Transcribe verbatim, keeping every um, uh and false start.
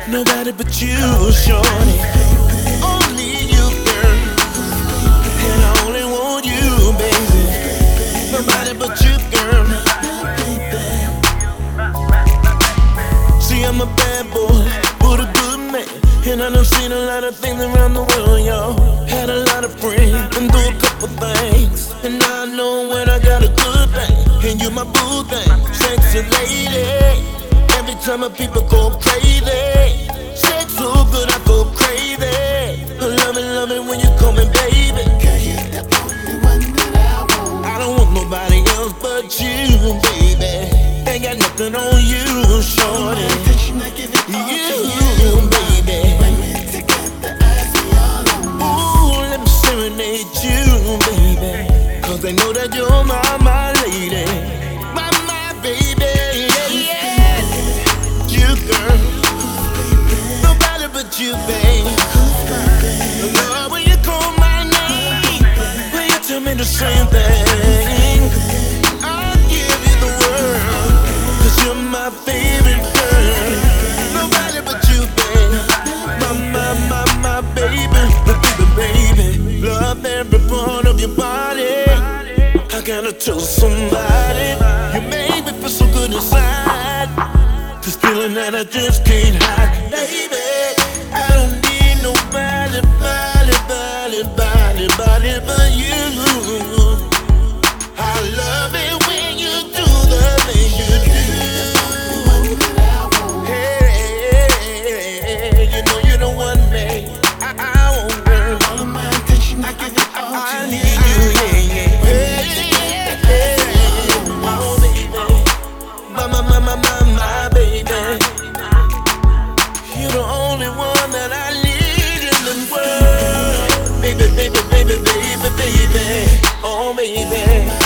Nobody but you, shorty. Only you, girl. And I only want you, baby. Nobody but you, girl. See, I'm a bad boy, but a good man. And I done seen a lot of things around the world, y'all. Had a lot of friends, been through a couple things. And now I know when I got a good thing. And you my boo thing, sexy lady. Every time my people go crazy. Sex so good I go crazy. I love it, love it when you call me baby. Girl, you're the only one that I want. I don't want nobody else but you, baby. Ain't got nothing on you, shorty. You, baby. When we're together, I see all I want. Ooh, let me serenade you, baby. Cause they know that you're my, my lady. My, my baby, yeah. You, girl. Nobody but you, babe. Lord, when you call my name, when you tell me the same thing, I'll give you the world. Cause you're my favorite girl. Nobody but you, babe. My, my, my, my baby, baby, baby. Love every part of your body. I gotta tell somebody. You make me feel so good inside. This feeling that I just can't hide. Baby, I don't need nobody, body, body, body, body but you. I love it when you do the things you do. Hey, you know you don't want me. I, I won't work. All of my attention, I give it all I to need you. you, yeah, yeah. Hey, hey, oh, baby. My, my, my, my, my, my baby. You're the only one that I need in the world. Baby, baby, baby, baby, baby. Oh, baby.